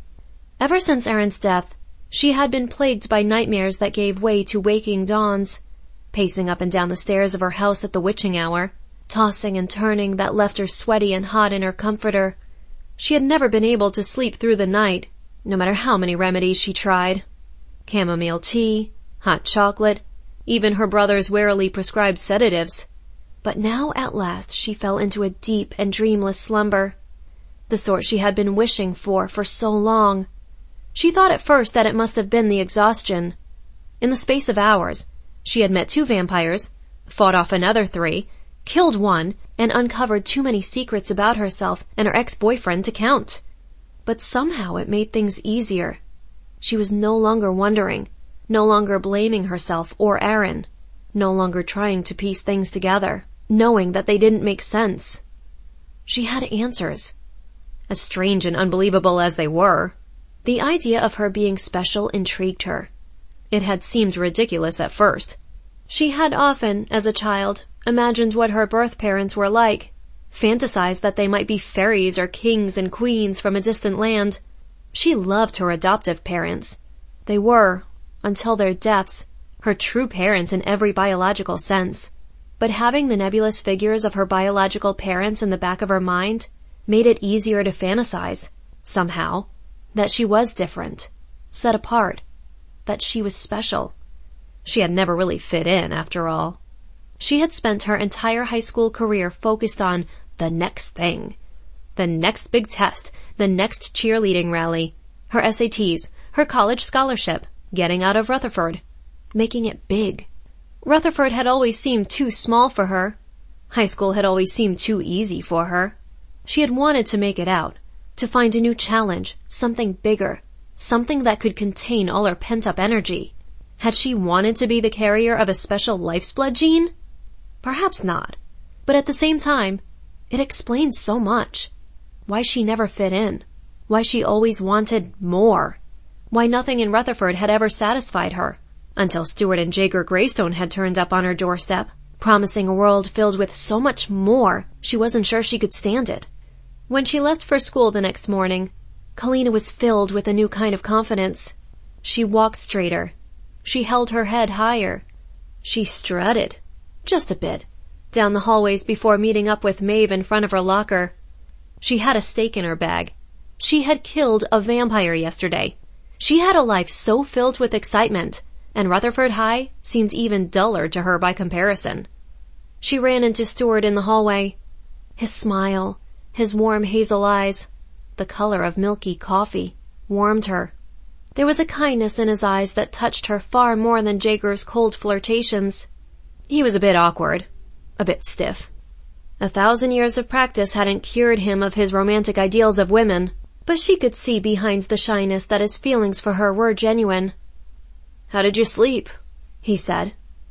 Ever since Aaron's death, she had been plagued by nightmares that gave way to waking dawns, pacing up and down the stairs of her house at the witching hour, tossing and turning that left her sweaty and hot in her comforter. She had never been able to sleep through the night, no matter how many remedies she tried. Chamomile tea, hot chocolate, even her brother's warily prescribed sedatives. But now at last she fell into a deep and dreamless slumber, the sort she had been wishing for so long. She thought at first that it must have been the exhaustion. In the space of hours, she had met 2 vampires, fought off another 3, killed one, and uncovered too many secrets about herself and her ex-boyfriend to count. But somehow it made things easier. She was no longer wondering, no longer blaming herself or Aaron, no longer trying to piece things together, knowing that they didn't make sense. She had answers. As strange and unbelievable as they were, the idea of her being special intrigued her. It had seemed ridiculous at first. She had often, as a child, imagined what her birth parents were like, fantasized that they might be fairies or kings and queens from a distant land. She loved her adoptive parents. They were, until their deaths, her true parents in every biological sense. But having the nebulous figures of her biological parents in the back of her mind made it easier to fantasize, somehow, that she was different, set apart, that she was special. She had never really fit in, after all. She had spent her entire high school career focused on the next thing. The next big test, the next cheerleading rally, her SATs, her college scholarship, getting out of Rutherford, making it big. Rutherford had always seemed too small for her. High school had always seemed too easy for her. She had wanted to make it out, to find a new challenge, something bigger, something that could contain all her pent-up energy. Had she wanted to be the carrier of a special life's blood gene? Perhaps not. But at the same time, it explains so much. Why she never fit in. Why she always wanted more. Why nothing in Rutherford had ever satisfied her, until Stuart and Jaeger Greystone had turned up on her doorstep, promising a world filled with so much more she wasn't sure she could stand it. When she left for school the next morning, Kalina was filled with a new kind of confidence. She walked straighter. She held her head higher. She strutted, just a bit, down the hallways before meeting up with Maeve in front of her locker. She had a stake in her bag. She had killed a vampire yesterday. She had a life so filled with excitement, and Rutherford High seemed even duller to her by comparison. She ran into Stuart in the hallway. His smile, his warm hazel eyes, the color of milky coffee, warmed her. There was a kindness in his eyes that touched her far more than Jaeger's cold flirtations. He was a bit awkward, a bit stiff. 1,000 years of practice hadn't cured him of his romantic ideals of women, but she could see behind the shyness that his feelings for her were genuine. "How did you sleep?" he said.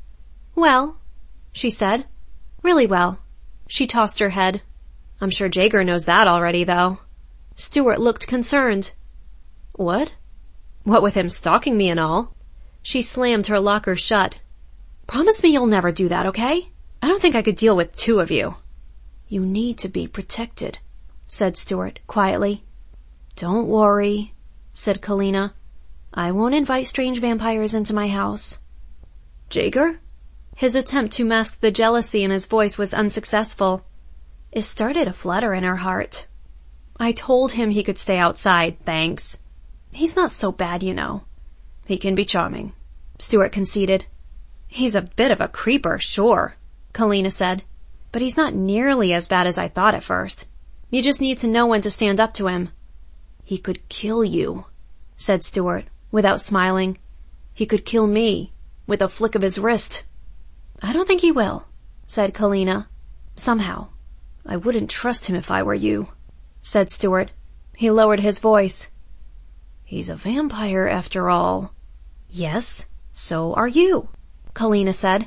Well, she said. Really well. She tossed her head. I'm sure Jaeger knows that already, though. Stuart looked concerned. What? What with him stalking me and all? She slammed her locker shut. Promise me you'll never do that, okay? I don't think I could deal with two of you. You need to be protected, said Stuart quietly. Don't worry, said Kalina. I won't invite strange vampires into my house. Jaeger? His attempt to mask the jealousy in his voice was unsuccessful. It started a flutter in her heart. I told him he could stay outside, thanks. He's not so bad, you know. He can be charming, Stuart conceded. He's a bit of a creeper, sure, Kalina said. But he's not nearly as bad as I thought at first. You just need to know when to stand up to him. He could kill you, said Stuart, without smiling. He could kill me, with a flick of his wrist. I don't think he will, said Kalina. Somehow. I wouldn't trust him if I were you, said Stuart. He lowered his voice. He's a vampire after all. Yes, so are you, Kalina said.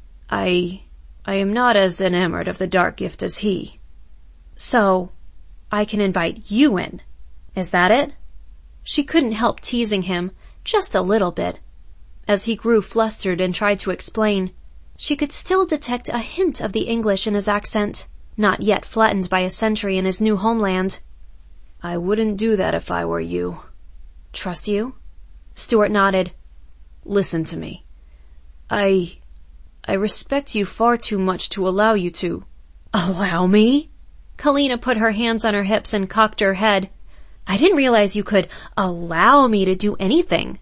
I am not as enamored of the dark gift as he. So, I can invite you in. Is that it? She couldn't help teasing him, just a little bit. As he grew flustered and tried to explain, she could still detect a hint of the English in his accent, not yet flattened by a century in his new homeland. I wouldn't do that if I were you. Trust you? Stuart nodded. Listen to me. I respect you far too much to allow you to. Allow me? Kalina put her hands on her hips and cocked her head. I didn't realize you could allow me to do anything.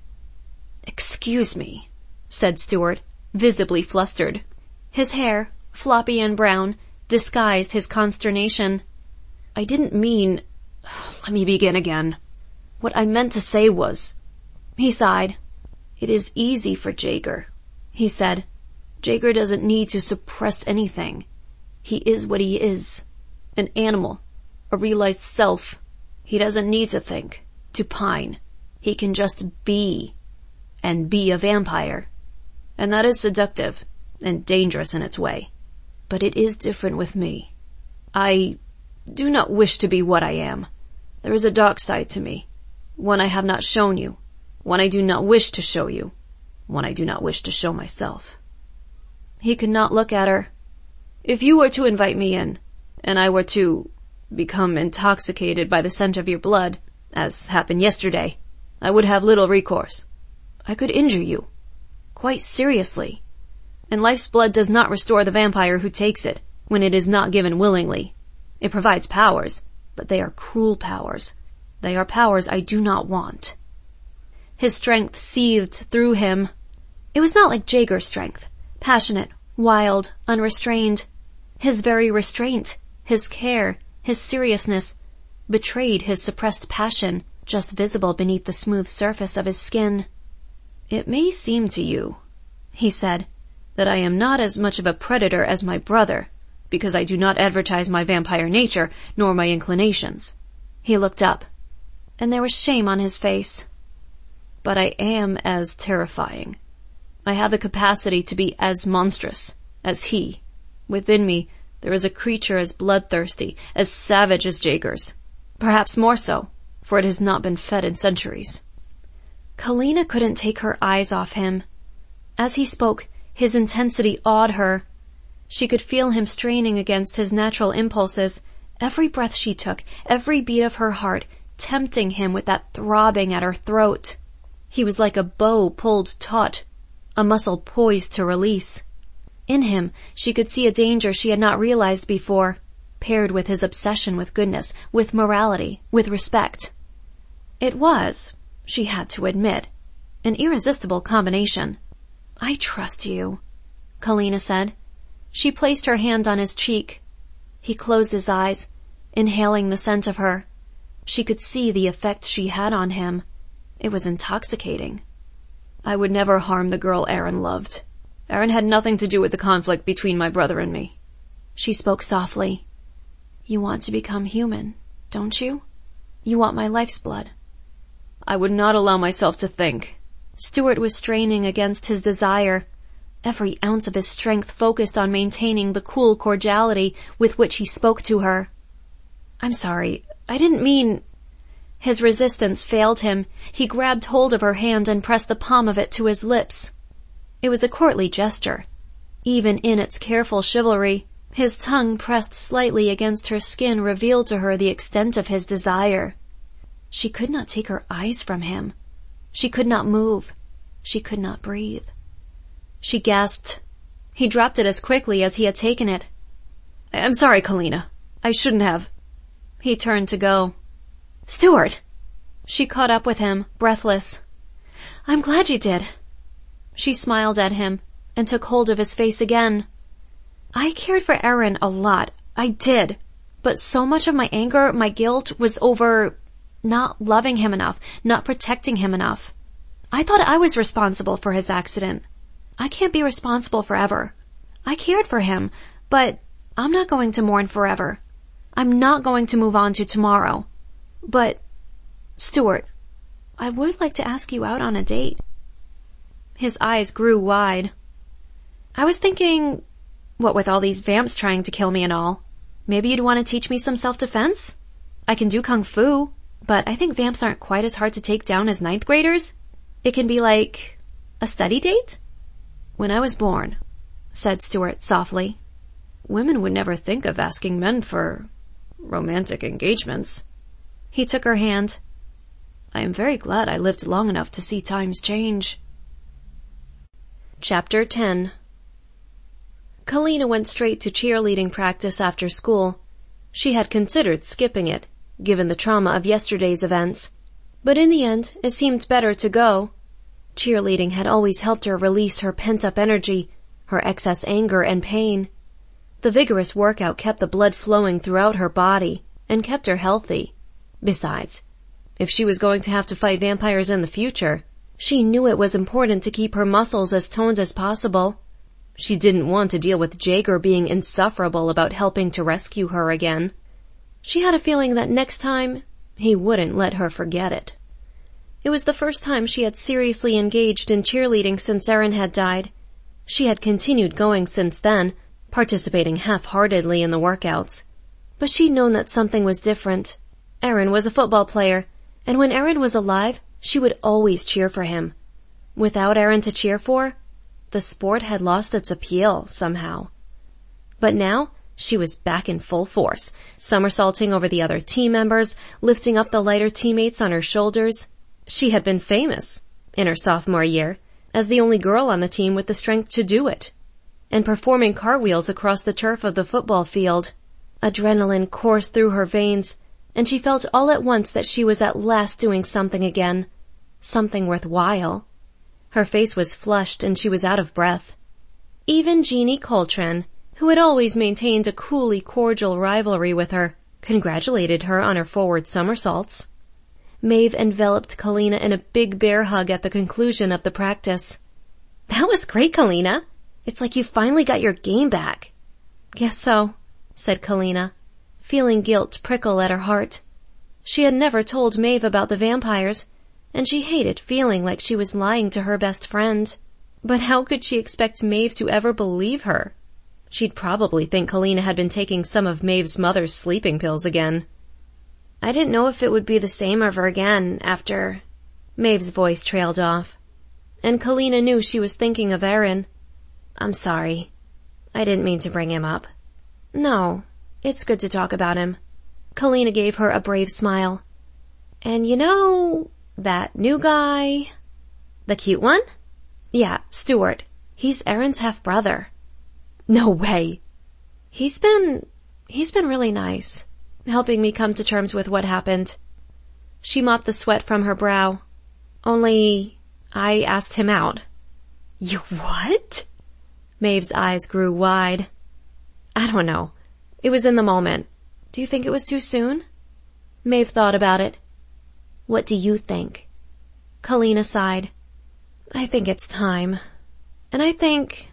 Excuse me, said Stuart, visibly flustered. His hair, floppy and brown, disguised his consternation. I didn't mean... Let me begin again. What I meant to say was... He sighed. It is easy for Jaeger, he said. Jaeger doesn't need to suppress anything. He is what he is. An animal. A realized self. He doesn't need to think, to pine. He can just be. And be a vampire. And that is seductive and dangerous in its way. But it is different with me. I do not wish to be what I am. There is a dark side to me. One I have not shown you. One I do not wish to show you. One I do not wish to show myself. He could not look at her. If you were to invite me in, and I were to become intoxicated by the scent of your blood, as happened yesterday, I would have little recourse. I could injure you. Quite seriously. And life's blood does not restore the vampire who takes it, when it is not given willingly. It provides powers, but they are cruel powers. They are powers I do not want. His strength seethed through him. It was not like Jaeger's strength, passionate, wild, unrestrained. His very restraint, his care, his seriousness, betrayed his suppressed passion, just visible beneath the smooth surface of his skin. It may seem to you, he said, that I am not as much of a predator as my brother, because I do not advertise my vampire nature, nor my inclinations. He looked up, and there was shame on his face. But I am as terrifying. I have the capacity to be as monstrous as he. Within me, there is a creature as bloodthirsty, as savage as Jaeger's. Perhaps more so, for it has not been fed in centuries. Kalina couldn't take her eyes off him. As he spoke, his intensity awed her. She could feel him straining against his natural impulses, every breath she took, every beat of her heart, tempting him with that throbbing at her throat. He was like a bow pulled taut, a muscle poised to release. In him, she could see a danger she had not realized before, paired with his obsession with goodness, with morality, with respect. It was, she had to admit, an irresistible combination. I trust you, Kalina said. She placed her hand on his cheek. He closed his eyes, inhaling the scent of her. She could see the effect she had on him. It was intoxicating. I would never harm the girl Aaron loved. Aaron had nothing to do with the conflict between my brother and me. She spoke softly. You want to become human, don't you? You want my life's blood. I would not allow myself to think, Stuart was straining against his desire, every ounce of his strength focused on maintaining the cool cordiality with which he spoke to her. "I'm sorry, I didn't mean—" His resistance failed him. He grabbed hold of her hand and pressed the palm of it to his lips. It was a courtly gesture. Even in its careful chivalry, his tongue pressed slightly against her skin revealed to her the extent of his desire. She could not take her eyes from him. She could not move. She could not breathe. She gasped. He dropped it as quickly as he had taken it. "I'm sorry, Kalina. I shouldn't have." He turned to go. "Stuart!" She caught up with him, breathless. "I'm glad you did." She smiled at him and took hold of his face again. "I cared for Aaron a lot. I did. But so much of my anger, my guilt, was over not loving him enough, not protecting him enough. I thought I was responsible for his accident. I can't be responsible forever. I cared for him, but I'm not going to mourn forever. I'm not going to move on to tomorrow. But, Stuart, I would like to ask you out on a date." His eyes grew wide. "I was thinking, what with all these vamps trying to kill me and all, maybe you'd want to teach me some self-defense? I can do kung fu, but I think vamps aren't quite as hard to take down as 9th graders. It can be like a study date?" "When I was born," said Stuart softly, "women would never think of asking men for romantic engagements." He took her hand. "I am very glad I lived long enough to see times change." Chapter 10. Kalina went straight to cheerleading practice after school. She had considered skipping it, given the trauma of yesterday's events. But in the end, it seemed better to go. Cheerleading had always helped her release her pent-up energy, her excess anger and pain. The vigorous workout kept the blood flowing throughout her body and kept her healthy. Besides, if she was going to have to fight vampires in the future, she knew it was important to keep her muscles as toned as possible. She didn't want to deal with Jaeger being insufferable about helping to rescue her again. She had a feeling that next time, he wouldn't let her forget it. It was the first time she had seriously engaged in cheerleading since Aaron had died. She had continued going since then, participating half-heartedly in the workouts. But she'd known that something was different. Aaron was a football player, and when Aaron was alive, she would always cheer for him. Without Aaron to cheer for, the sport had lost its appeal somehow. But now, she was back in full force, somersaulting over the other team members, lifting up the lighter teammates on her shoulders. She had been famous, in her sophomore year, as the only girl on the team with the strength to do it, and performing cartwheels across the turf of the football field. Adrenaline coursed through her veins, and she felt all at once that she was at last doing something again, something worthwhile. Her face was flushed and she was out of breath. Even Jeannie Coltrane, who had always maintained a coolly cordial rivalry with her, congratulated her on her forward somersaults. Maeve enveloped Kalina in a big bear hug at the conclusion of the practice. "That was great, Kalina. It's like you finally got your game back." "Guess so," said Kalina, feeling guilt prickle at her heart. She had never told Maeve about the vampires, and she hated feeling like she was lying to her best friend. But how could she expect Maeve to ever believe her? She'd probably think Kalina had been taking some of Maeve's mother's sleeping pills again. "I didn't know if it would be the same ever again after—" Maeve's voice trailed off, and Kalina knew she was thinking of Aaron. "I'm sorry. I didn't mean to bring him up." "No, it's good to talk about him." Kalina gave her a brave smile. "And you know, that new guy—" "The cute one?" "Yeah, Stuart. He's Aaron's half-brother." "No way!" He's been really nice, helping me come to terms with what happened." She mopped the sweat from her brow. "Only, I asked him out." "You what?" Maeve's eyes grew wide. "I don't know. It was in the moment. Do you think it was too soon?" Maeve thought about it. "What do you think?" Kalina sighed. "I think it's time. And I think